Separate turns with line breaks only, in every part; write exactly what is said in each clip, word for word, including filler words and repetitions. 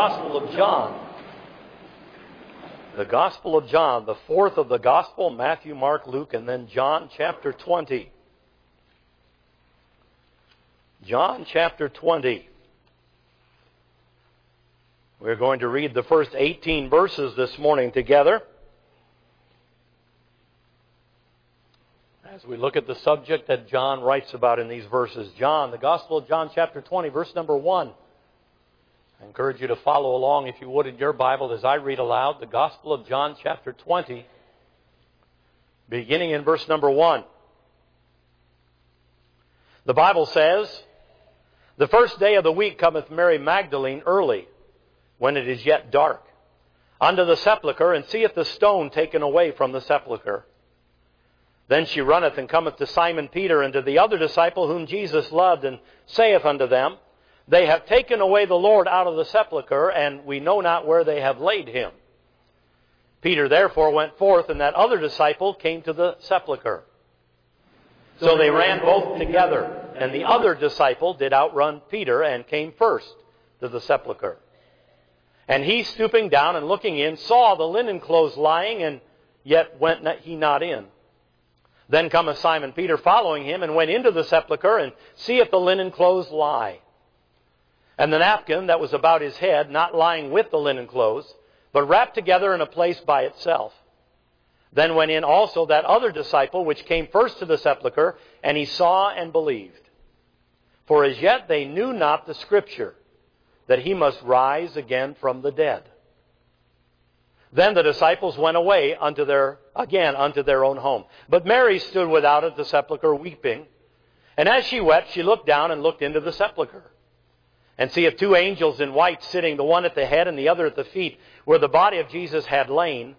Gospel of John. The Gospel of John, the fourth of the Gospel, Matthew, Mark, Luke, and then John chapter twenty. John chapter twenty. We're going to read the first eighteen verses this morning together as we look at the subject that John writes about in these verses. John, the Gospel of John chapter twenty, verse number one. I encourage you to follow along, if you would, in your Bible as I read aloud the Gospel of John chapter twenty, beginning in verse number one. The Bible says, "The first day of the week cometh Mary Magdalene early, when it is yet dark, unto the sepulchre, and seeth the stone taken away from the sepulchre. Then she runneth and cometh to Simon Peter and to the other disciple whom Jesus loved, and saith unto them, They have taken away the Lord out of the sepulchre, and we know not where they have laid him. Peter therefore went forth, and that other disciple came to the sepulchre. So they ran both together, and the other disciple did outrun Peter, and came first to the sepulchre. And he, stooping down and looking in, saw the linen clothes lying, and yet went not, he not in. Then cometh Simon Peter following him, and went into the sepulchre, and seeth the linen clothes lie, and the napkin that was about his head, not lying with the linen clothes, but wrapped together in a place by itself. Then went in also that other disciple, which came first to the sepulchre, and he saw and believed. For as yet they knew not the Scripture, that he must rise again from the dead. Then the disciples went away unto their again unto their own home. But Mary stood without at the sepulchre weeping. And as she wept, she looked down and looked into the sepulchre, and seeth two angels in white sitting, the one at the head and the other at the feet, where the body of Jesus had lain.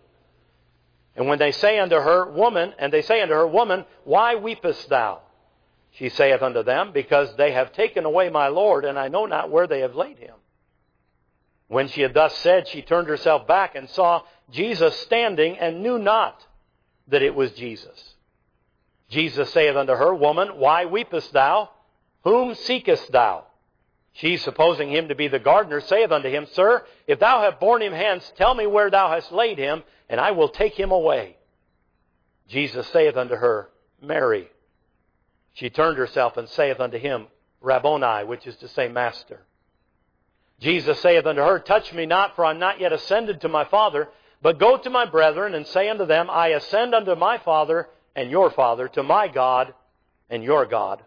And when they say unto her, Woman, and they say unto her, Woman, why weepest thou? She saith unto them, Because they have taken away my Lord, and I know not where they have laid him. When she had thus said, she turned herself back and saw Jesus standing, and knew not that it was Jesus. Jesus saith unto her, Woman, why weepest thou? Whom seekest thou? She, supposing him to be the gardener, saith unto him, Sir, if thou have borne him hence, tell me where thou hast laid him, and I will take him away. Jesus saith unto her, Mary. She turned herself and saith unto him, Rabboni, which is to say, Master. Jesus saith unto her, Touch me not, for I am not yet ascended to my Father, but go to my brethren, and say unto them, I ascend unto my Father and your Father, to my God and your God.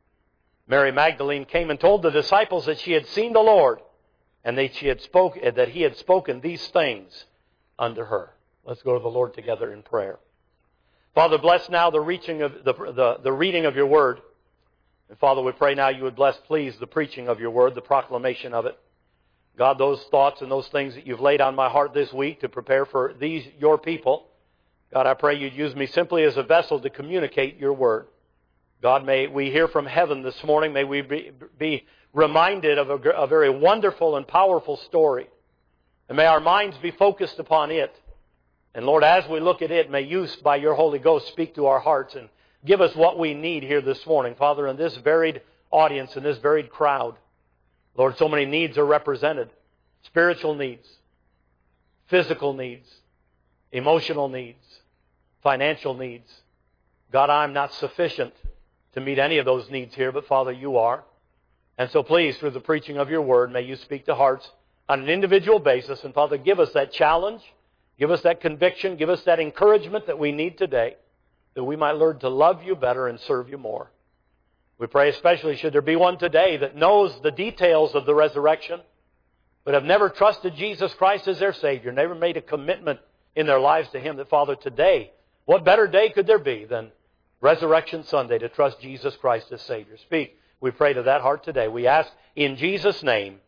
Mary Magdalene came and told the disciples that she had seen the Lord, and that she had spoke, that he had spoken these things unto her. Let's go to the Lord together in prayer. Father, bless now the reaching of the, the, the reading of your word. And Father, we pray now you would bless, please, the preaching of your word, the proclamation of it. God, those thoughts and those things that you've laid on my heart this week to prepare for these, your people, God, I pray you'd use me simply as a vessel to communicate your word. God, may we hear from heaven this morning. May we be, be reminded of a, a very wonderful and powerful story. And may our minds be focused upon it. And Lord, as we look at it, may you, by your Holy Ghost, speak to our hearts and give us what we need here this morning. Father, in this varied audience, in this varied crowd, Lord, so many needs are represented. Spiritual needs, physical needs, emotional needs, financial needs. God, I'm not sufficient to meet any of those needs here, but Father, you are. And so please, through the preaching of your word, may you speak to hearts on an individual basis. And Father, give us that challenge, give us that conviction, give us that encouragement that we need today, that we might learn to love you better and serve you more. We pray especially should there be one today that knows the details of the resurrection, but have never trusted Jesus Christ as their Savior, never made a commitment in their lives to him, that Father, today, what better day could there be than Resurrection Sunday to trust Jesus Christ as Savior? Speak, we pray to that heart today. We ask in Jesus' name,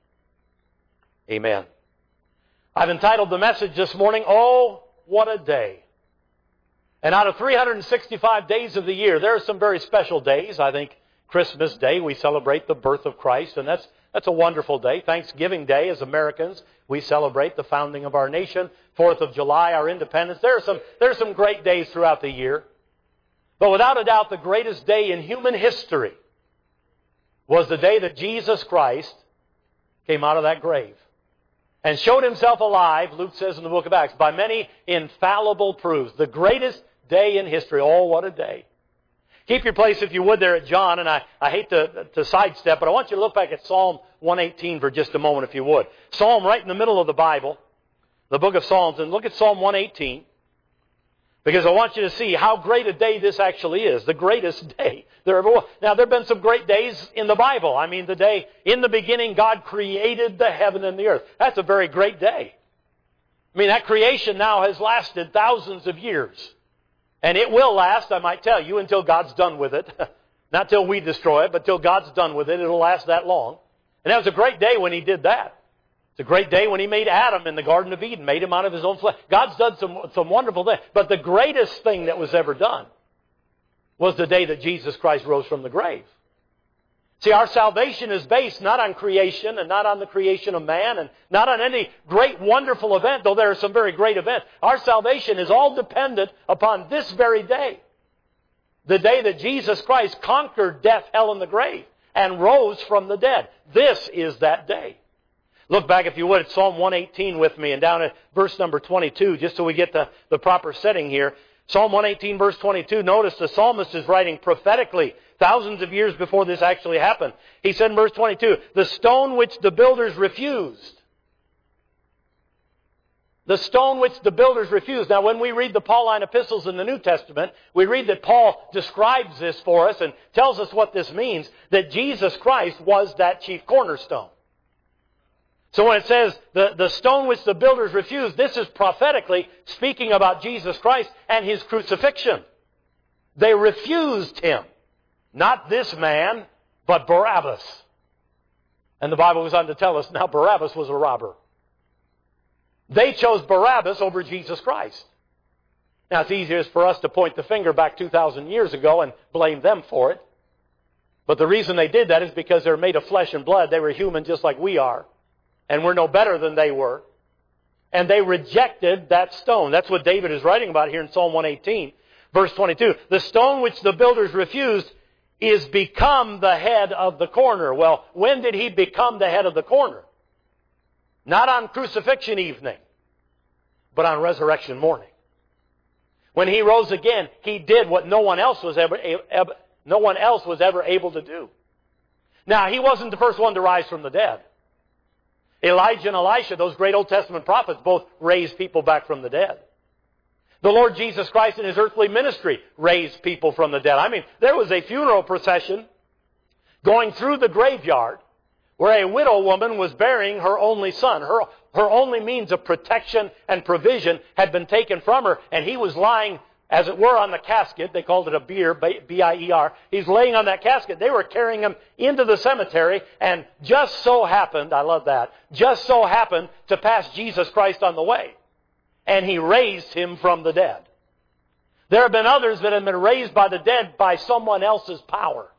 amen. I've entitled the message this morning, Oh, What a Day. And out of three hundred sixty-five days of the year, there are some very special days. I think Christmas Day, we celebrate the birth of Christ, and that's that's a wonderful day. Thanksgiving Day, as Americans, we celebrate the founding of our nation. Fourth of July, our independence. There are some there are some great days throughout the year. But without a doubt, the greatest day in human history was the day that Jesus Christ came out of that grave. and showed himself alive, Luke says in the book of Acts, by many infallible proofs. The greatest day in history. Oh, what a day. Keep your place, if you would, there at John, and I, I hate to, to sidestep, but I want you to look back at Psalm one eighteen for just a moment, if you would. Psalm right in the middle of the Bible, the book of Psalms, and look at Psalm one eighteen. Because I want you to see how great a day this actually is. The greatest day there ever was. Now, there have been some great days in the Bible. I mean, the day, in the beginning, God created the heaven and the earth. That's a very great day. I mean, that creation now has lasted thousands of years. And it will last, I might tell you, until God's done with it. Not till we destroy it, but till God's done with it. It'll last that long. And that was a great day when He did that. It's a great day when He made Adam in the Garden of Eden, made him out of His own flesh. God's done some, some wonderful things. But the greatest thing that was ever done was the day that Jesus Christ rose from the grave. See, our salvation is based not on creation and not on the creation of man and not on any great, wonderful event, though there are some very great events. Our salvation is all dependent upon this very day. The day that Jesus Christ conquered death, hell, and the grave and rose from the dead. This is that day. Look back, if you would, at Psalm one eighteen with me and down at verse number twenty-two, just so we get the, the proper setting here. Psalm one eighteen, verse twenty-two, notice the psalmist is writing prophetically thousands of years before this actually happened. He said in verse twenty-two, the stone which the builders refused. The stone which the builders refused. Now, when we read the Pauline epistles in the New Testament, we read that Paul describes this for us and tells us what this means, that Jesus Christ was that chief cornerstone. So when it says the, the stone which the builders refused, this is prophetically speaking about Jesus Christ and His crucifixion. They refused Him. Not this man, but Barabbas. And the Bible goes on to tell us, now Barabbas was a robber. They chose Barabbas over Jesus Christ. Now it's easier for us to point the finger back two thousand years ago and blame them for it. But the reason they did that is because they were made of flesh and blood. They were human just like we are. And we're no better than they were. And they rejected that stone. That's what David is writing about here in Psalm one eighteen, verse twenty-two. The stone which the builders refused is become the head of the corner. Well, when did He become the head of the corner? Not on crucifixion evening, but on resurrection morning. When He rose again, He did what no one else was ever, ever no one else was ever able to do. Now, He wasn't the first one to rise from the dead. Elijah and Elisha, those great Old Testament prophets, both raised people back from the dead. The Lord Jesus Christ in His earthly ministry raised people from the dead. I mean, there was a funeral procession going through the graveyard where a widow woman was burying her only son. Her, her only means of protection and provision had been taken from her, and he was lying, as it were, on the casket. They called it a bier, B I E R. He's laying on that casket. They were carrying him into the cemetery, and just so happened, I love that, just so happened to pass Jesus Christ on the way. And He raised Him from the dead. There have been others that have been raised by the dead by someone else's power.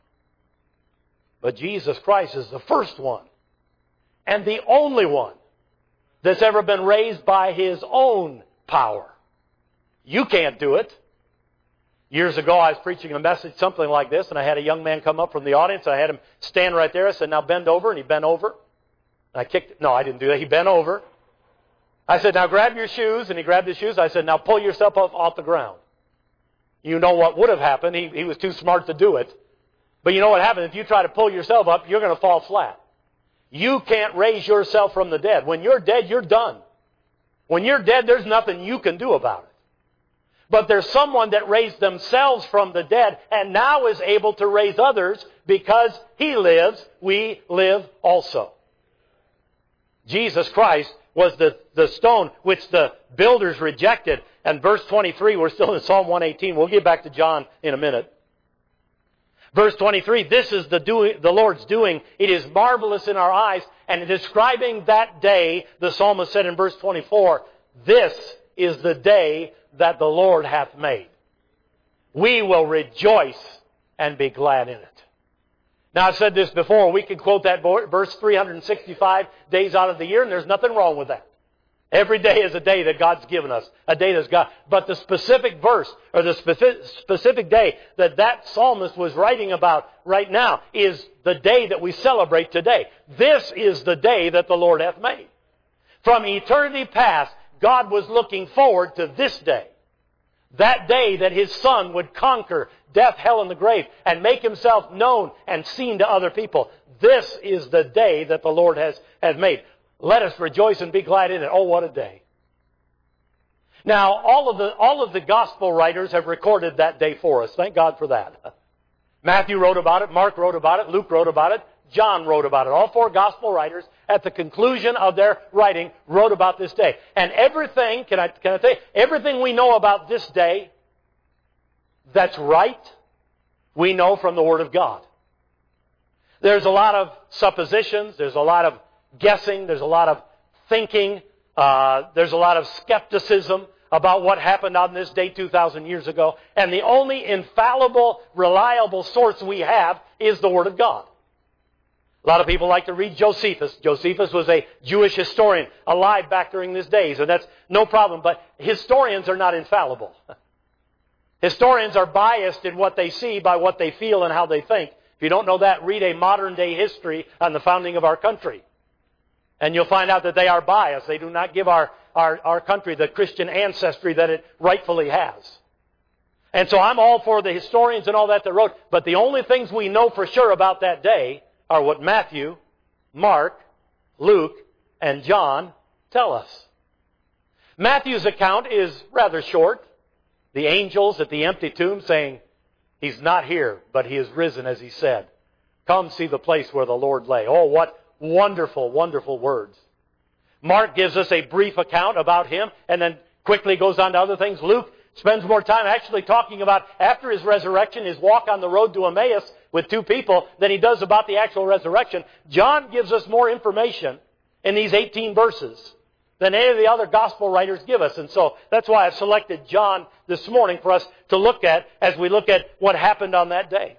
But Jesus Christ is the first one and the only one that's ever been raised by His own power. You can't do it. Years ago, I was preaching a message, something like this, and I had a young man come up from the audience. I had him stand right there. I said, now bend over, and he bent over. And I kicked, no, I didn't do that. He bent over. I said, now grab your shoes, and he grabbed his shoes. I said, now pull yourself up off the ground. You know what would have happened. He, he was too smart to do it. But you know what happened? If you try to pull yourself up, you're going to fall flat. You can't raise yourself from the dead. When you're dead, you're done. When you're dead, there's nothing you can do about it. But there's someone that raised themselves from the dead and now is able to raise others because He lives, we live also. Jesus Christ was the, the stone which the builders rejected. And verse twenty-three, we're still in Psalm one eighteen. We'll get back to John in a minute. Verse twenty-three, this is the, doing, the Lord's doing. It is marvelous in our eyes. And describing that day, the psalmist said in verse twenty-four, this is the day that the Lord hath made. We will rejoice and be glad in it. Now, I've said this before. We can quote that verse three hundred sixty-five days out of the year, and there's nothing wrong with that. Every day is a day that God's given us, a day that's God. But the specific verse, or the specific, specific day that that psalmist was writing about right now is the day that we celebrate today. This is the day that the Lord hath made. From eternity past, God was looking forward to this day. That day that His Son would conquer death, hell, and the grave and make Himself known and seen to other people. This is the day that the Lord has, has made. Let us rejoice and be glad in it. Oh, what a day. Now, all of the, all of the gospel writers have recorded that day for us. Thank God for that. Matthew wrote about it. Mark wrote about it. Luke wrote about it. John wrote about it. All four gospel writers, at the conclusion of their writing, wrote about this day. And everything, can I, can I tell you, everything we know about this day that's right, we know from the Word of God. There's a lot of suppositions. There's a lot of guessing. There's a lot of thinking. Uh, there's a lot of skepticism about what happened on this day two thousand years ago. And the only infallible, reliable source we have is the Word of God. A lot of people like to read Josephus. Josephus was a Jewish historian alive back during these days, and that's no problem. But historians are not infallible. Historians are biased in what they see by what they feel and how they think. If you don't know that, read a modern-day history on the founding of our country. And you'll find out that they are biased. They do not give our, our, our country the Christian ancestry that it rightfully has. And so I'm all for the historians and all that that wrote. But the only things we know for sure about that day are what Matthew, Mark, Luke, and John tell us. Matthew's account is rather short. The angels at the empty tomb saying, He's not here, but He is risen, as He said. Come see the place where the Lord lay. Oh, what wonderful, wonderful words. Mark gives us a brief account about Him and then quickly goes on to other things. Luke spends more time actually talking about, after His resurrection, His walk on the road to Emmaus with two people than he does about the actual resurrection. John gives us more information in these eighteen verses than any of the other gospel writers give us. And so that's why I've selected John this morning for us to look at as we look at what happened on that day.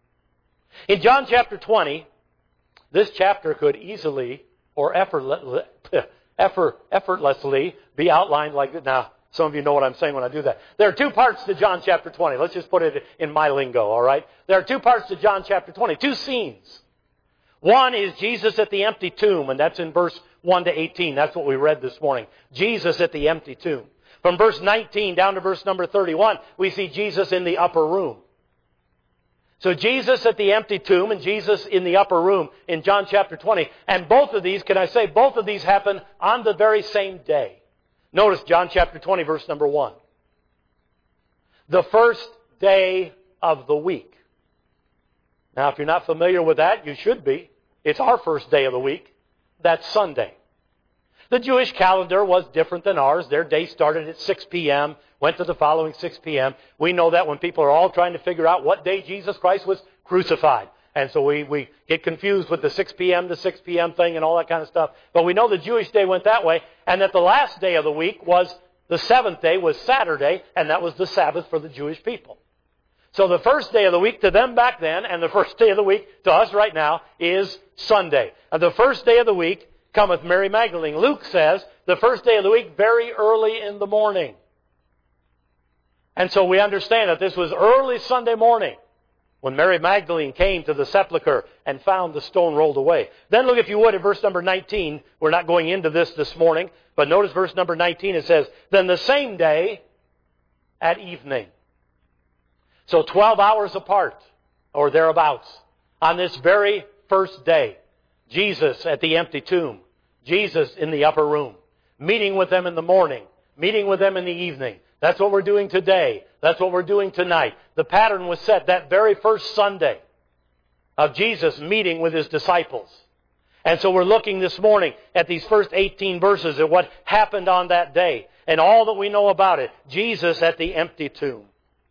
In John chapter twenty, this chapter could easily or effortlessly, effortlessly be outlined like this. Now, some of you know what I'm saying when I do that. There are two parts to John chapter twenty. Let's just put it in my lingo, all right? There are two parts to John chapter twenty, two scenes. One is Jesus at the empty tomb, and that's in verse one to eighteen. That's what we read this morning. Jesus at the empty tomb. From verse nineteen down to verse number thirty-one, we see Jesus in the upper room. So Jesus at the empty tomb and Jesus in the upper room in John chapter twenty. And both of these, can I say, both of these happen on the very same day. Notice John chapter twenty, verse number one. The first day of the week. Now, if you're not familiar with that, you should be. It's our first day of the week. That's Sunday. The Jewish calendar was different than ours. Their day started at six p.m., went to the following six p.m. We know that when people are all trying to figure out what day Jesus Christ was crucified. And so we, we get confused with the six p.m. to six p.m. thing and all that kind of stuff. But we know the Jewish day went that way, and that the last day of the week was, the seventh day was Saturday, and that was the Sabbath for the Jewish people. So the first day of the week to them back then, and the first day of the week to us right now, is Sunday. And the first day of the week cometh Mary Magdalene. Luke says the first day of the week very early in the morning. And so we understand that this was early Sunday morning when Mary Magdalene came to the sepulchre and found the stone rolled away. Then look, if you would, at verse number nineteen. We're not going into this this morning, but notice verse number nineteen. It says, Then the same day at evening. So twelve hours apart, or thereabouts, on this very first day, Jesus at the empty tomb, Jesus in the upper room, meeting with them in the morning, meeting with them in the evening. That's what we're doing today. That's what we're doing tonight. The pattern was set that very first Sunday of Jesus meeting with His disciples. And so we're looking this morning at these first eighteen verses at what happened on that day and all that we know about it. Jesus at the empty tomb.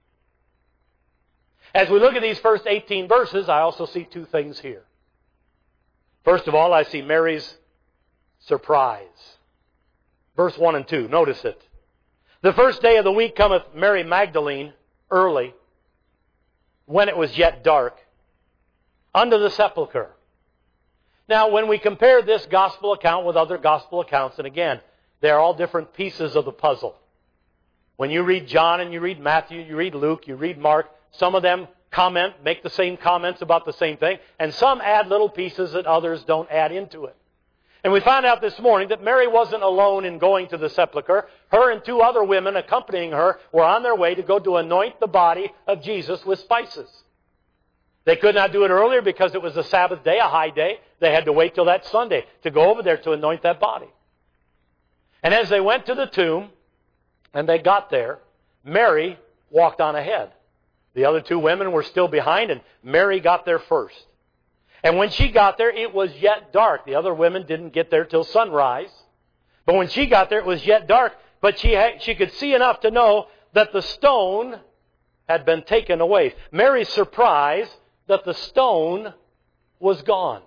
As we look at these first eighteen verses, I also see two things here. First of all, I see Mary's surprise. Verse one and two, notice it. The first day of the week cometh Mary Magdalene early, when it was yet dark, unto the sepulchre. Now, when we compare this gospel account with other gospel accounts, and again, they're all different pieces of the puzzle. When you read John and you read Matthew, you read Luke, you read Mark, some of them comment, make the same comments about the same thing, and some add little pieces that others don't add into it. And we found out this morning that Mary wasn't alone in going to the sepulchre. Her and two other women accompanying her were on their way to go to anoint the body of Jesus with spices. They could not do it earlier because it was a Sabbath day, a high day. They had to wait till that Sunday to go over there to anoint that body. And as they went to the tomb and they got there, Mary walked on ahead. The other two women were still behind, and Mary got there first. And when she got there, it was yet dark. The other women didn't get there till sunrise. But when she got there, it was yet dark. But she had, she could see enough to know that the stone had been taken away. Mary's surprised that the stone was gone.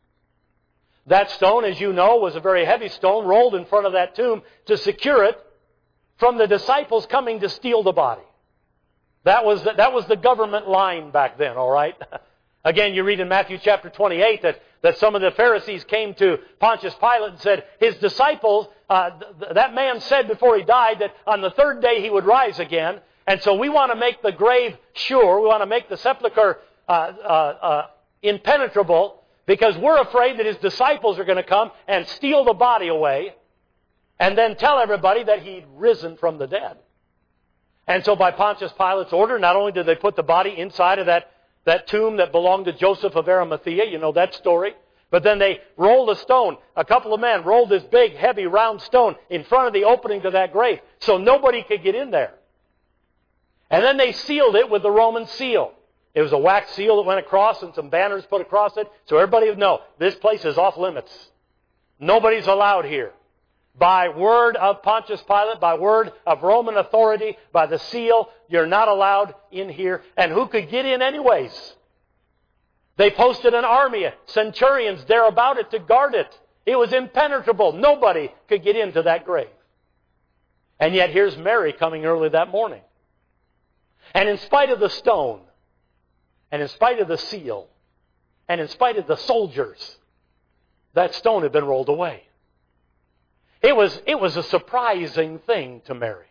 That stone, as you know, was a very heavy stone rolled in front of that tomb to secure it from the disciples coming to steal the body. That was the, that was the government line back then, all right? Again, you read in Matthew chapter twenty-eight that, that some of the Pharisees came to Pontius Pilate and said, his disciples, uh, th- that man said before he died that on the third day he would rise again. And so we want to make the grave sure. We want to make the sepulchre uh, uh, uh, impenetrable because we're afraid that his disciples are going to come and steal the body away and then tell everybody that he'd risen from the dead. And so by Pontius Pilate's order, not only did they put the body inside of that that tomb that belonged to Joseph of Arimathea, you know that story. But then they rolled a stone. A couple of men rolled this big, heavy, round stone in front of the opening to that grave so nobody could get in there. And then they sealed it with the Roman seal. It was a wax seal that went across and some banners put across it so everybody would know this place is off limits. Nobody's allowed here. By word of Pontius Pilate, by word of Roman authority, by the seal, you're not allowed in here. And who could get in anyways? They posted an army of centurions there about it to guard it. It was impenetrable. Nobody could get into that grave. And yet here's Mary coming early that morning. And in spite of the stone, and in spite of the seal, and in spite of the soldiers, that stone had been rolled away. It was, it was a surprising thing to Mary.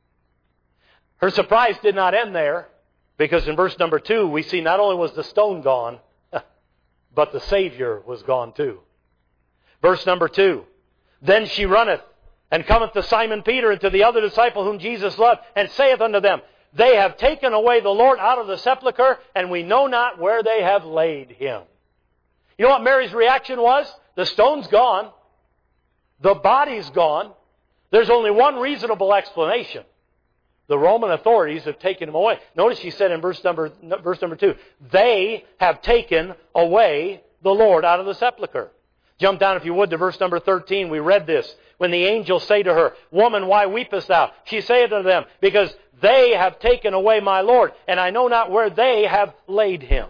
Her surprise did not end there, because in verse number two, we see not only was the stone gone, but the Savior was gone too. Verse number two, then she runneth, and cometh to Simon Peter and to the other disciple whom Jesus loved, and saith unto them, they have taken away the Lord out of the sepulchre, and we know not where they have laid him. You know what Mary's reaction was? The stone's gone. The body's gone. There's only one reasonable explanation. The Roman authorities have taken him away. Notice she said in verse number, verse number two, they have taken away the Lord out of the sepulchre. Jump down, if you would, to verse number thirteen. We read this. When the angels say to her, woman, why weepest thou? She saith unto them, because they have taken away my Lord, and I know not where they have laid him.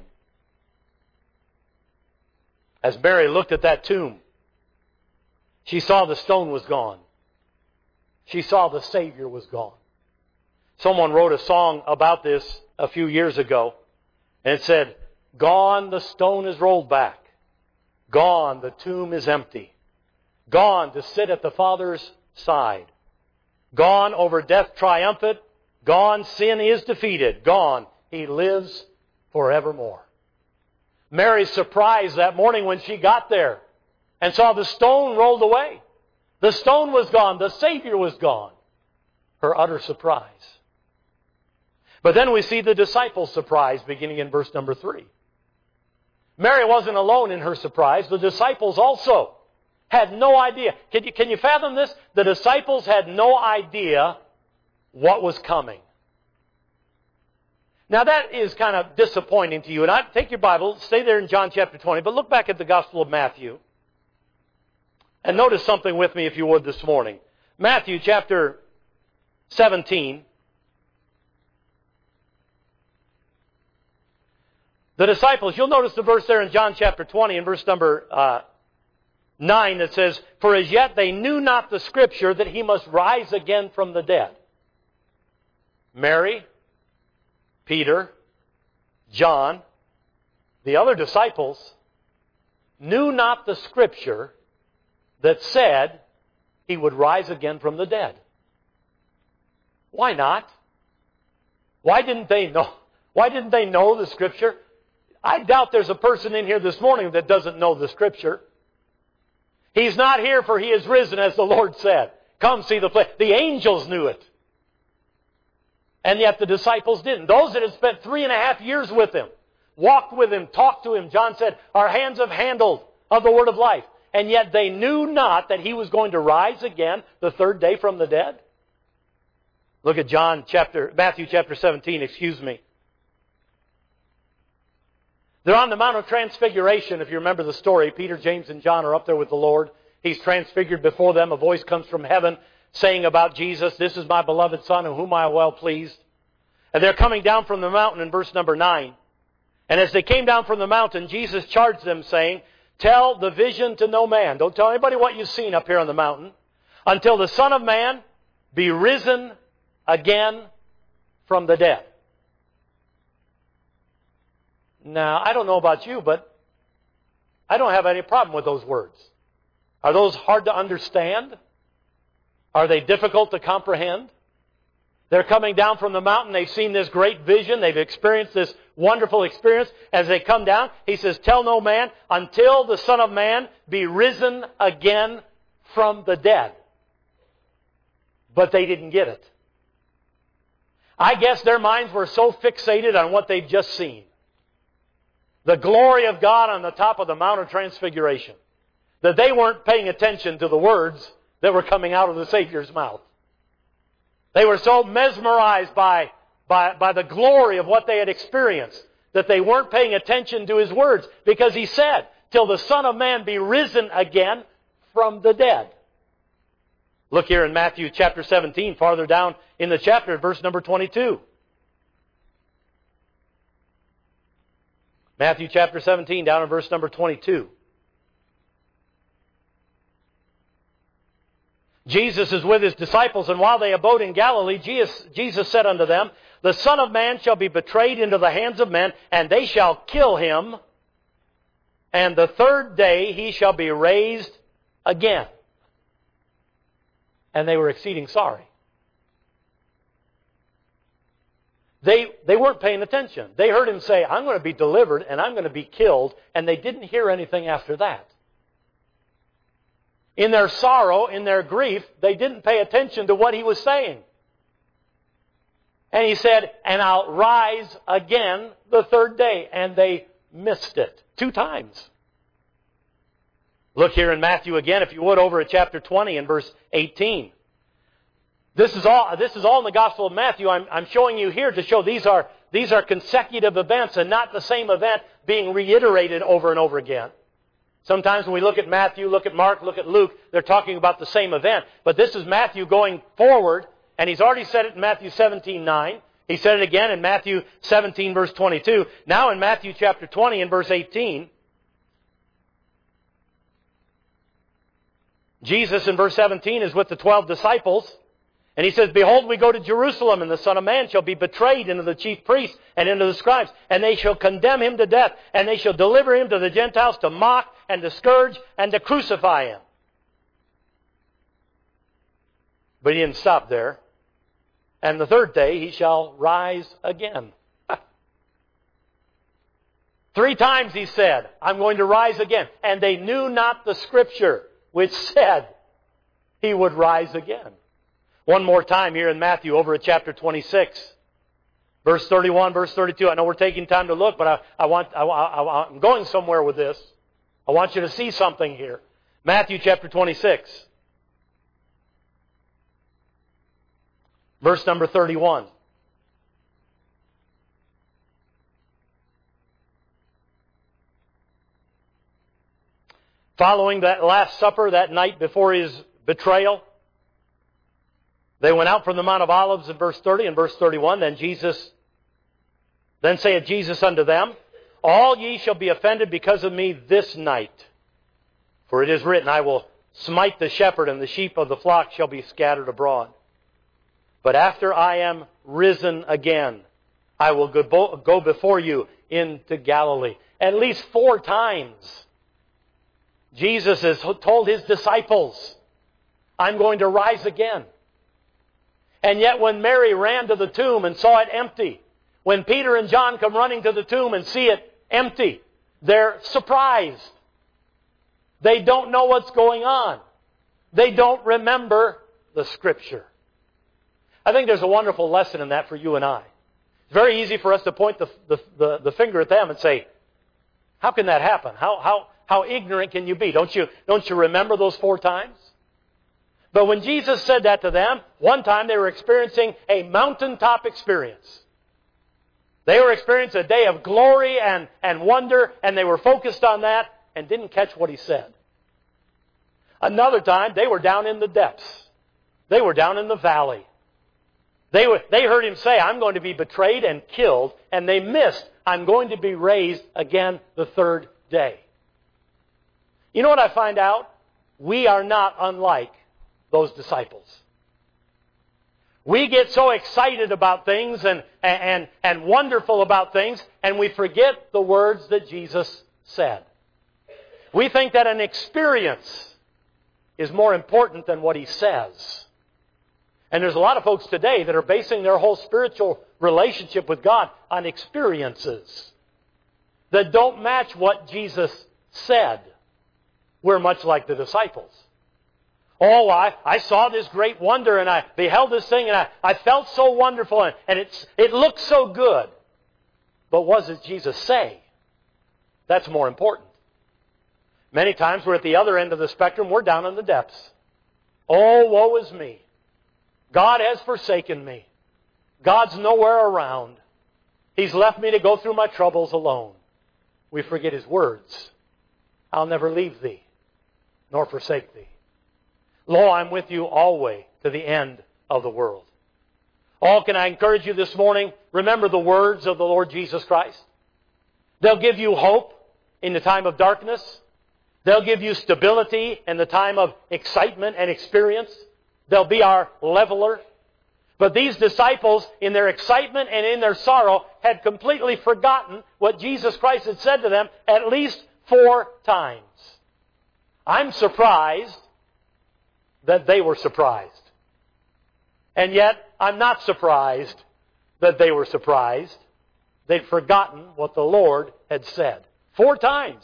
As Mary looked at that tomb, she saw the stone was gone. She saw the Savior was gone. Someone wrote a song about this a few years ago, and it said, gone, the stone is rolled back. Gone, the tomb is empty. Gone to sit at the Father's side. Gone, over death triumphant. Gone, sin is defeated. Gone, He lives forevermore. Mary's surprised that morning when she got there and saw the stone rolled away. The stone was gone. The Savior was gone. Her utter surprise. But then we see the disciples' surprise beginning in verse number three. Mary wasn't alone in her surprise. The disciples also had no idea. Can you, can you fathom this? The disciples had no idea what was coming. Now that is kind of disappointing to you. And I take your Bible, stay there in John chapter twenty, but look back at the Gospel of Matthew. And notice something with me if you would this morning. Matthew chapter seventeen. The disciples, you'll notice the verse there in John chapter twenty and verse number uh, nine that says, for as yet they knew not the Scripture that He must rise again from the dead. Mary, Peter, John, the other disciples knew not the Scripture that said He would rise again from the dead. Why not? Why didn't they know? Why didn't they know the Scripture? I doubt there's a person in here this morning that doesn't know the Scripture. He's not here, for He is risen, as the Lord said. Come see the place. The angels knew it. And yet the disciples didn't. Those that had spent three and a half years with Him, walked with Him, talked to Him, John said, our hands have handled of the word of life. And yet they knew not that He was going to rise again the third day from the dead. Look at John chapter, Matthew chapter seventeen, excuse me. They're on the Mount of Transfiguration, if you remember the story. Peter, James, and John are up there with the Lord. He's transfigured before them. A voice comes from heaven saying about Jesus, this is my beloved Son, in whom I am well pleased. And they're coming down from the mountain in verse number nine. And as they came down from the mountain, Jesus charged them, saying, tell the vision to no man. Don't tell anybody what you've seen up here on the mountain, until the Son of Man be risen again from the dead. Now, I don't know about you, but I don't have any problem with those words. Are those hard to understand? Are they difficult to comprehend? They're coming down from the mountain. They've seen this great vision. They've experienced this wonderful experience. As they come down, He says, tell no man until the Son of Man be risen again from the dead. But they didn't get it. I guess their minds were so fixated on what they've just seen. The glory of God on the top of the Mount of Transfiguration, that they weren't paying attention to the words that were coming out of the Savior's mouth. They were so mesmerized by, by, by the glory of what they had experienced that they weren't paying attention to His words, because He said, till the Son of Man be risen again from the dead. Look here in Matthew chapter seventeen, farther down in the chapter, verse number twenty-two. Matthew chapter seventeen, down in verse number twenty-two. Jesus is with His disciples, and while they abode in Galilee, Jesus, Jesus said unto them, the Son of Man shall be betrayed into the hands of men, and they shall kill Him, and the third day He shall be raised again. And they were exceeding sorry. They, they weren't paying attention. They heard Him say, I'm going to be delivered and I'm going to be killed, and they didn't hear anything after that. In their sorrow, in their grief, they didn't pay attention to what He was saying. And He said, and I'll rise again the third day. And they missed it two times. Look here in Matthew again, if you would, over at chapter twenty and verse eighteen. This is all, this is all in the Gospel of Matthew. I'm, I'm showing you here to show these are, these are consecutive events and not the same event being reiterated over and over again. Sometimes when we look at Matthew, look at Mark, look at Luke, they're talking about the same event. But this is Matthew going forward, and He's already said it in Matthew seventeen nine. He said it again in Matthew seventeen verse twenty-two. Now in Matthew chapter twenty and verse eighteen, Jesus in verse seventeen is with the twelve disciples. And He says, behold, we go to Jerusalem, and the Son of Man shall be betrayed into the chief priests and into the scribes, and they shall condemn Him to death, and they shall deliver Him to the Gentiles to mock and to scourge and to crucify Him. But He didn't stop there. And the third day He shall rise again. Three times He said, I'm going to rise again. And they knew not the Scripture which said He would rise again. One more time here in Matthew, over at chapter twenty-six, verse thirty-one, verse thirty-two. I know we're taking time to look, but I, I want, I, I, I'm going somewhere with this. I want you to see something here. Matthew chapter twenty-six, verse number thirty-one. Following that Last Supper, that night before His betrayal, they went out from the Mount of Olives in verse thirty and verse thirty-one. Then Jesus, then saith Jesus unto them, all ye shall be offended because of me this night. For it is written, I will smite the shepherd, and the sheep of the flock shall be scattered abroad. But after I am risen again, I will go before you into Galilee. At least four times, Jesus has told His disciples, I'm going to rise again. And yet when Mary ran to the tomb and saw it empty, when Peter and John come running to the tomb and see it empty, they're surprised. They don't know what's going on. They don't remember the Scripture. I think there's a wonderful lesson in that for you and I. It's very easy for us to point the, the, the, the finger at them and say, how can that happen? How, how, how ignorant can you be? Don't you, don't you remember those four times? But when Jesus said that to them, one time they were experiencing a mountaintop experience. They were experiencing a day of glory and, and wonder, and they were focused on that and didn't catch what He said. Another time, they were down in the depths. They were down in the valley. They were, they heard Him say, I'm going to be betrayed and killed, and they missed, I'm going to be raised again the third day. You know what I find out? We are not unlike those disciples. We get so excited about things and, and, and wonderful about things, and we forget the words that Jesus said. We think that an experience is more important than what He says. And there's a lot of folks today that are basing their whole spiritual relationship with God on experiences that don't match what Jesus said. We're much like the disciples. Oh, I, I saw this great wonder and I beheld this thing and I, I felt so wonderful and, and it's, it looked so good. But what did Jesus say? That's more important. Many times we're at the other end of the spectrum. We're down in the depths. Oh, woe is me. God has forsaken me. God's nowhere around. He's left me to go through my troubles alone. We forget His words. I'll never leave thee, nor forsake thee. Lo, I'm with you always to the end of the world. Oh, can I encourage you this morning? Remember the words of the Lord Jesus Christ. They'll give you hope in the time of darkness. They'll give you stability in the time of excitement and experience. They'll be our leveler. But these disciples, in their excitement and in their sorrow, had completely forgotten what Jesus Christ had said to them at least four times. I'm surprised that they were surprised. And yet, I'm not surprised that they were surprised. They'd forgotten what the Lord had said. Four times.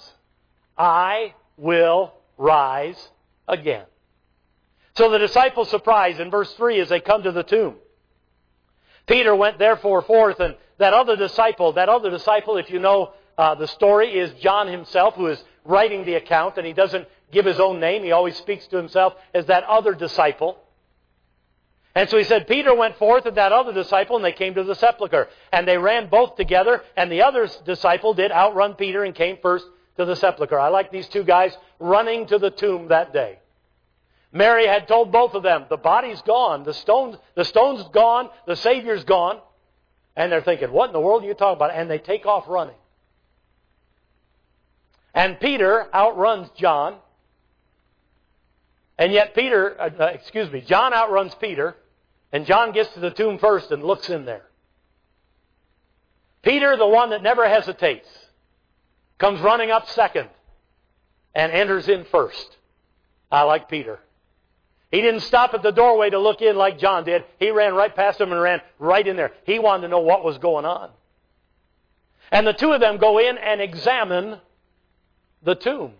I will rise again. So the disciples' surprise in verse three as they come to the tomb. Peter went therefore forth, and that other disciple, that other disciple, if you know uh, the story, is John himself, who is writing the account, and he doesn't give his own name. He always speaks to himself as that other disciple. And so he said, Peter went forth and that other disciple, and they came to the sepulchre. And they ran both together, and the other disciple did outrun Peter and came first to the sepulchre. I like these two guys running to the tomb that day. Mary had told both of them, the body's gone, the stone, the stone's gone, the Savior's gone. And they're thinking, what in the world are you talking about? And they take off running. And Peter outruns John. And yet Peter, uh, excuse me, John outruns Peter. And John gets to the tomb first and looks in there. Peter, the one that never hesitates, comes running up second and enters in first. I like Peter. He didn't stop at the doorway to look in like John did. He ran right past him and ran right in there. He wanted to know what was going on. And the two of them go in and examine the tomb.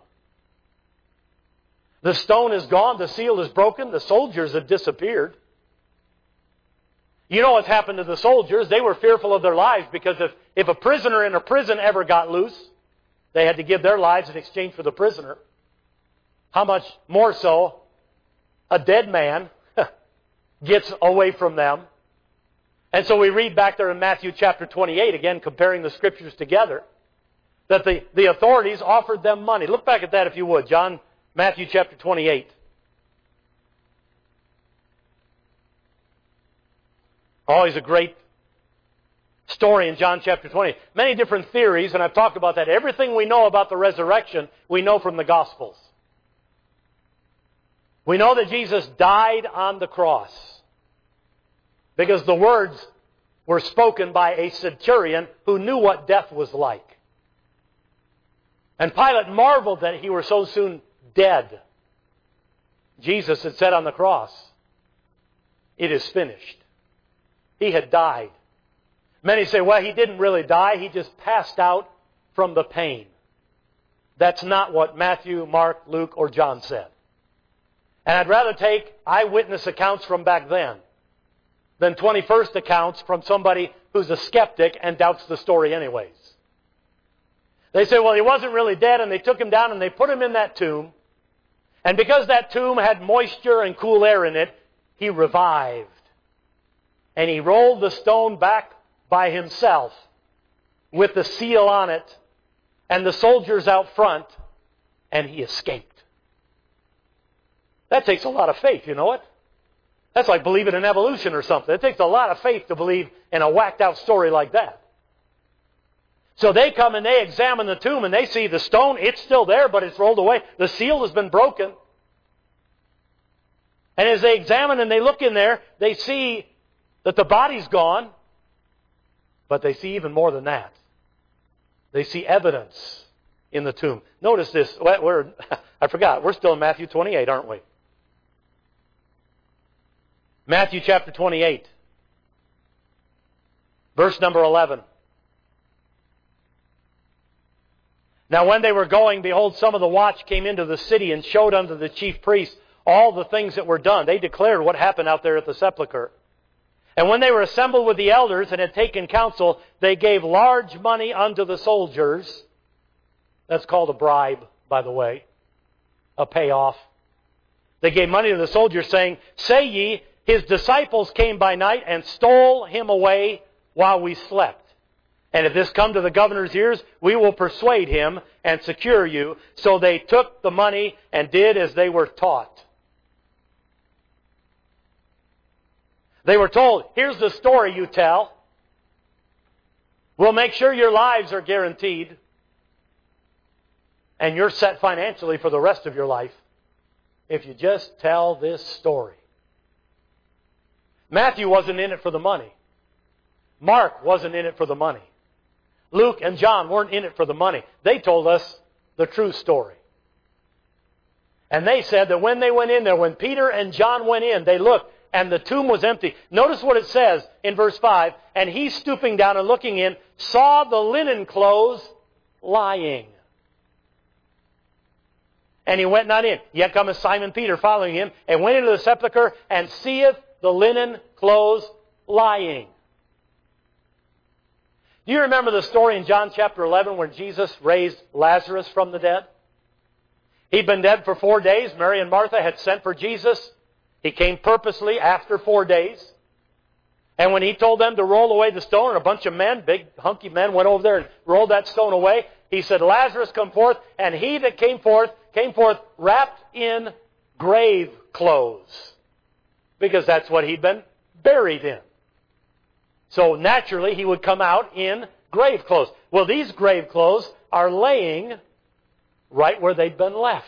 The stone is gone. The seal is broken. The soldiers have disappeared. You know what's happened to the soldiers? They were fearful of their lives because if, if a prisoner in a prison ever got loose, they had to give their lives in exchange for the prisoner. How much more so a dead man gets away from them. And so we read back there in Matthew chapter twenty-eight, again comparing the scriptures together, that the, the authorities offered them money. Look back at that if you would. John, Matthew chapter twenty-eight. Always a great story in John chapter twenty. Many different theories, and I've talked about that. Everything we know about the resurrection, we know from the Gospels. We know that Jesus died on the cross because the words were spoken by a centurion who knew what death was like. And Pilate marveled that he were so soon dead. Jesus had said on the cross, it is finished. He had died. Many say, well, he didn't really die. He just passed out from the pain. That's not what Matthew, Mark, Luke, or John said. And I'd rather take eyewitness accounts from back then than twenty-first accounts from somebody who's a skeptic and doubts the story anyways. They say, well, he wasn't really dead, and they took him down and they put him in that tomb. And because that tomb had moisture and cool air in it, he revived. And he rolled the stone back by himself with the seal on it and the soldiers out front, and he escaped. That takes a lot of faith, you know it? That's like believing in evolution or something. It takes a lot of faith to believe in a whacked out story like that. So they come and they examine the tomb and they see the stone, it's still there, but it's rolled away. The seal has been broken. And as they examine and they look in there, they see that the body's gone, but they see even more than that. They see evidence in the tomb. Notice this. We're, I forgot. We're still in Matthew twenty-eight, aren't we? Matthew chapter twenty-eight. Verse number eleven. Now when they were going, behold, some of the watch came into the city and showed unto the chief priests all the things that were done. They declared what happened out there at the sepulchre. And when they were assembled with the elders and had taken counsel, they gave large money unto the soldiers. That's called a bribe, by the way. A payoff. They gave money to the soldiers, saying, say ye, his disciples came by night and stole him away while we slept. And if this come to the governor's ears, we will persuade him and secure you. So they took the money and did as they were taught. They were told, here's the story you tell. We'll make sure your lives are guaranteed. And you're set financially for the rest of your life if you just tell this story. Matthew wasn't in it for the money. Mark wasn't in it for the money. Luke and John weren't in it for the money. They told us the true story. And they said that when they went in there, when Peter and John went in, they looked and the tomb was empty. Notice what it says in verse five. And he, stooping down and looking in, saw the linen clothes lying. And he went not in. Yet cometh Simon Peter following him, and went into the sepulchre, and seeth the linen clothes lying. Do you remember the story in John chapter eleven where Jesus raised Lazarus from the dead? He'd been dead for four days. Mary and Martha had sent for Jesus. He came purposely after four days. And when he told them to roll away the stone, and a bunch of men, big hunky men, went over there and rolled that stone away, he said, Lazarus, come forth. And he that came forth, came forth wrapped in grave clothes. Because that's what he'd been buried in. So naturally, he would come out in grave clothes. Well, these grave clothes are laying right where they'd been left.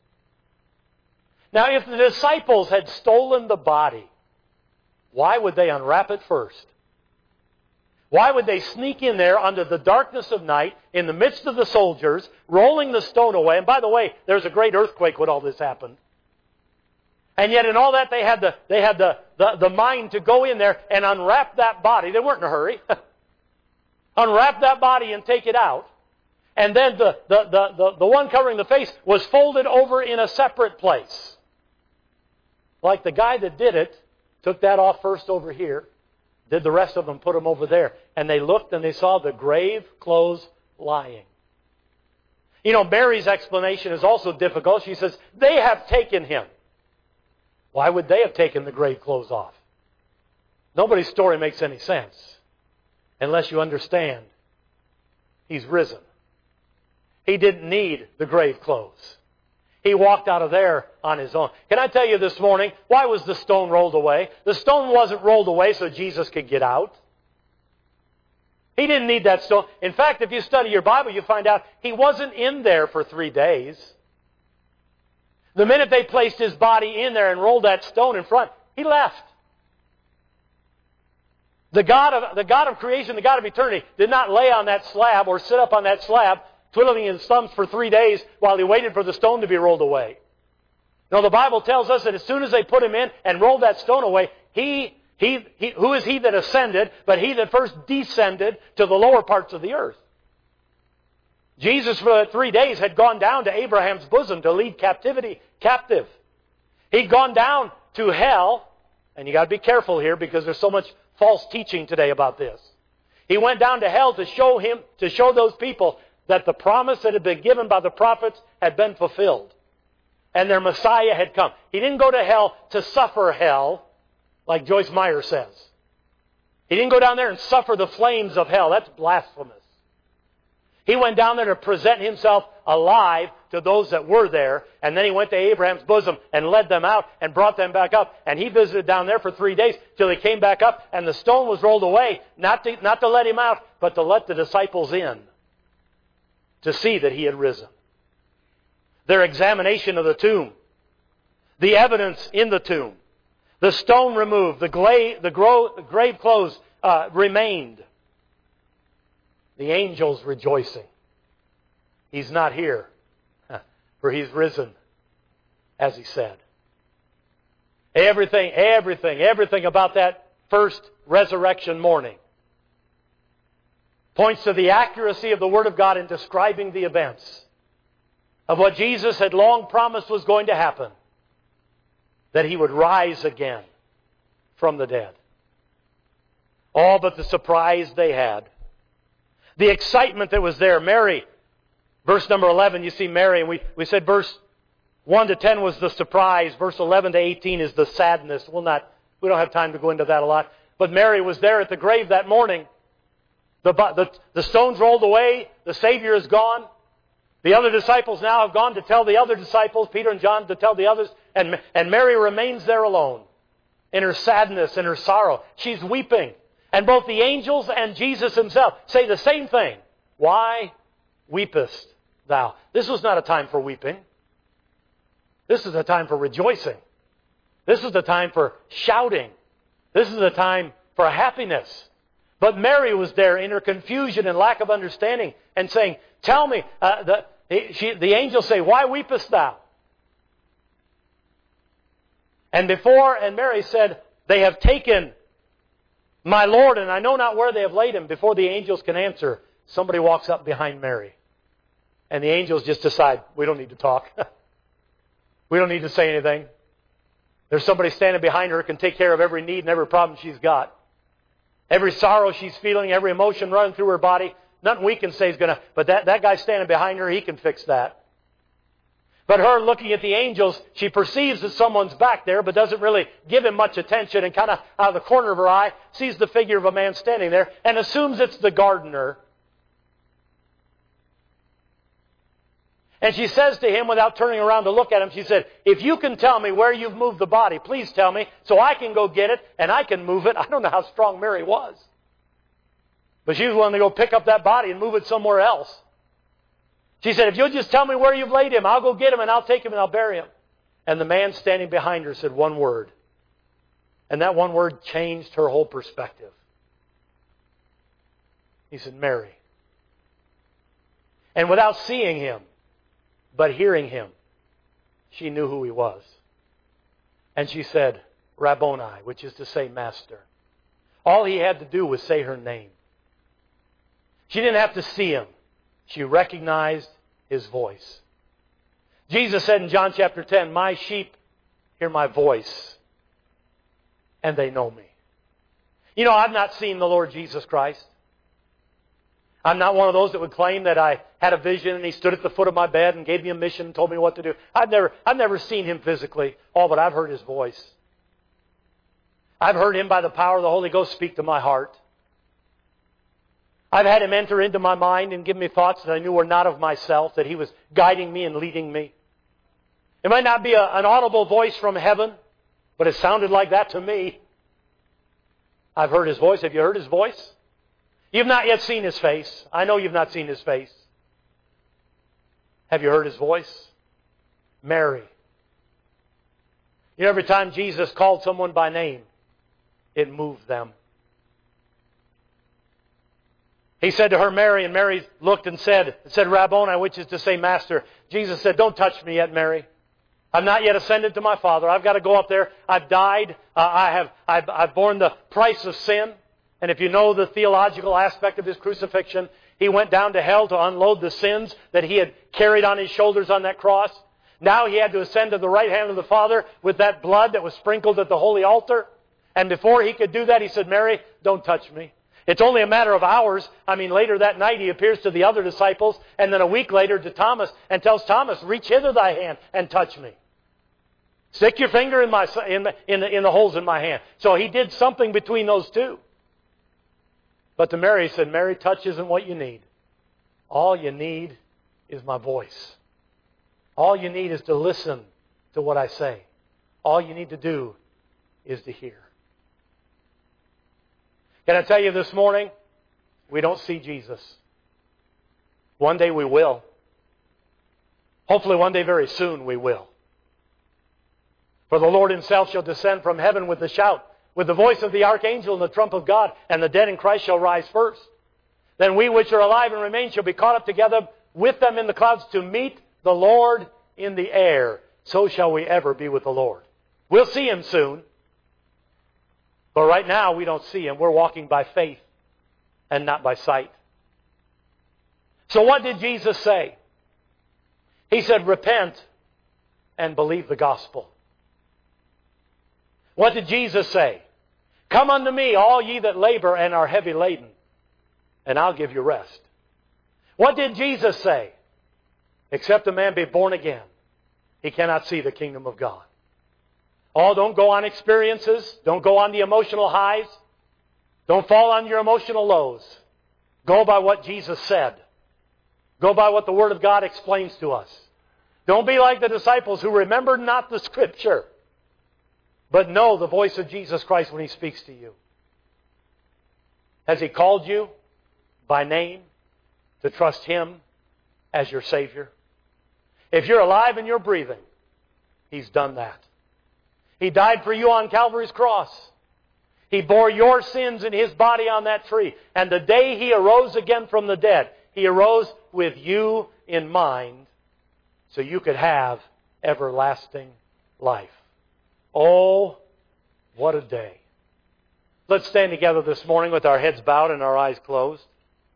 Now, if the disciples had stolen the body, why would they unwrap it first? Why would they sneak in there under the darkness of night, in the midst of the soldiers, rolling the stone away? And by the way, there's a great earthquake when all this happened. And yet in all that, they had the they had the, the, the mind to go in there and unwrap that body. They weren't in a hurry. Unwrap that body and take it out. And then the, the, the, the, the one covering the face was folded over in a separate place. Like the guy that did it, took that off first over here, did the rest of them, put them over there. And they looked and they saw the grave clothes lying. You know, Mary's explanation is also difficult. She says, they have taken him. Why would they have taken the grave clothes off? Nobody's story makes any sense unless you understand he's risen. He didn't need the grave clothes. He walked out of there on his own. Can I tell you this morning, why was the stone rolled away? The stone wasn't rolled away so Jesus could get out. He didn't need that stone. In fact, if you study your Bible, you find out he wasn't in there for three days. The minute they placed his body in there and rolled that stone in front, he left. The God of, the God of creation, the God of eternity, did not lay on that slab or sit up on that slab twiddling his thumbs for three days while he waited for the stone to be rolled away. No, the Bible tells us that as soon as they put him in and rolled that stone away, he, he, he, who is he that ascended, but he that first descended to the lower parts of the earth. Jesus for three days had gone down to Abraham's bosom to lead captivity captive. He'd gone down to hell, and you got to be careful here because there's so much false teaching today about this. He went down to hell to show him, to show those people that the promise that had been given by the prophets had been fulfilled. And their Messiah had come. He didn't go to hell to suffer hell, like Joyce Meyer says. He didn't go down there and suffer the flames of hell. That's blasphemous. He went down there to present Himself alive to those that were there. And then He went to Abraham's bosom and led them out and brought them back up. And He visited down there for three days till He came back up and the stone was rolled away. Not to, not to let Him out, but to let the disciples in. To see that He had risen. Their examination of the tomb. The evidence in the tomb. The stone removed. The, gla- the gro- grave clothes uh, remained. The angels rejoicing. He's not here, for He's risen, as He said. Everything, everything, everything about that first resurrection morning points to the accuracy of the Word of God in describing the events of what Jesus had long promised was going to happen, that He would rise again from the dead. All but the surprise they had. The excitement that was there. Mary, verse number eleven, you see Mary, and we, we said verse one to ten was the surprise. Verse eleven to eighteen is the sadness. We'll not, we don't have time to go into that a lot. But Mary was there at the grave that morning. The, the, the stone's rolled away. The Savior is gone. The other disciples now have gone to tell the other disciples, Peter and John, to tell the others. And, and Mary remains there alone in her sadness and her sorrow. She's weeping. And both the angels and Jesus Himself say the same thing. Why weepest thou? This was not a time for weeping. This is a time for rejoicing. This is the time for shouting. This is the time for happiness. But Mary was there in her confusion and lack of understanding and saying, tell me, uh, the, she, the angels say, why weepest thou? And before, and Mary said, they have taken my Lord, and I know not where they have laid Him. Before the angels can answer, somebody walks up behind Mary. And the angels just decide, we don't need to talk. We don't need to say anything. There's somebody standing behind her who can take care of every need and every problem she's got. Every sorrow she's feeling, every emotion running through her body. Nothing we can say is going to... But that, that guy standing behind her, he can fix that. But her looking at the angels, she perceives that someone's back there, but doesn't really give him much attention, and kind of out of the corner of her eye sees the figure of a man standing there and assumes it's the gardener. And she says to him, without turning around to look at him, she said, if you can tell me where you've moved the body, please tell me so I can go get it and I can move it. I don't know how strong Mary was. But she was willing to go pick up that body and move it somewhere else. She said, if you'll just tell me where you've laid him, I'll go get him and I'll take him and I'll bury him. And the man standing behind her said one word. And that one word changed her whole perspective. He said, Mary. And without seeing him, but hearing him, she knew who he was. And she said, Rabboni, which is to say, Master. All he had to do was say her name. She didn't have to see him. She recognized his voice. Jesus said in John chapter ten, my sheep hear my voice, and they know me. You know, I've not seen the Lord Jesus Christ. I'm not one of those that would claim that I had a vision and He stood at the foot of my bed and gave me a mission and told me what to do. I've never, I've never seen Him physically. Oh, but I've heard His voice. I've heard Him by the power of the Holy Ghost speak to my heart. I've had Him enter into my mind and give me thoughts that I knew were not of myself, that He was guiding me and leading me. It might not be a, an audible voice from heaven, but it sounded like that to me. I've heard His voice. Have you heard His voice? You've not yet seen His face. I know you've not seen His face. Have you heard His voice? Mary. You know, every time Jesus called someone by name, it moved them. He said to her, Mary, and Mary looked and said, said Rabboni, which is to say, Master. Jesus said, don't touch me yet, Mary. I've not yet ascended to my Father. I've got to go up there. I've died. Uh, I have, I've, I've borne the price of sin. And if you know the theological aspect of His crucifixion, He went down to hell to unload the sins that He had carried on His shoulders on that cross. Now He had to ascend to the right hand of the Father with that blood that was sprinkled at the holy altar. And before He could do that, He said, Mary, don't touch me. It's only a matter of hours. I mean, later that night He appears to the other disciples, and then a week later to Thomas, and tells Thomas, reach hither thy hand and touch me. Stick your finger in, my, in, the, in, the, in the holes in my hand. So He did something between those two. But to Mary, He said, Mary, touch isn't what you need. All you need is my voice. All you need is to listen to what I say. All you need to do is to hear. Can I tell you this morning, we don't see Jesus. One day we will. Hopefully one day very soon we will. For the Lord Himself shall descend from heaven with a shout, with the voice of the archangel and the trump of God, and the dead in Christ shall rise first. Then we which are alive and remain shall be caught up together with them in the clouds to meet the Lord in the air. So shall we ever be with the Lord. We'll see Him soon. But right now we don't see Him. We're walking by faith and not by sight. So what did Jesus say? He said, repent and believe the gospel. What did Jesus say? Come unto me, all ye that labor and are heavy laden, and I'll give you rest. What did Jesus say? Except a man be born again, he cannot see the kingdom of God. Oh, don't go on experiences. Don't go on the emotional highs. Don't fall on your emotional lows. Go by what Jesus said. Go by what the Word of God explains to us. Don't be like the disciples who remembered not the Scripture, but know the voice of Jesus Christ when He speaks to you. Has He called you by name to trust Him as your Savior? If you're alive and you're breathing, He's done that. He died for you on Calvary's cross. He bore your sins in His body on that tree. And the day He arose again from the dead, He arose with you in mind so you could have everlasting life. Oh, what a day. Let's stand together this morning with our heads bowed and our eyes closed.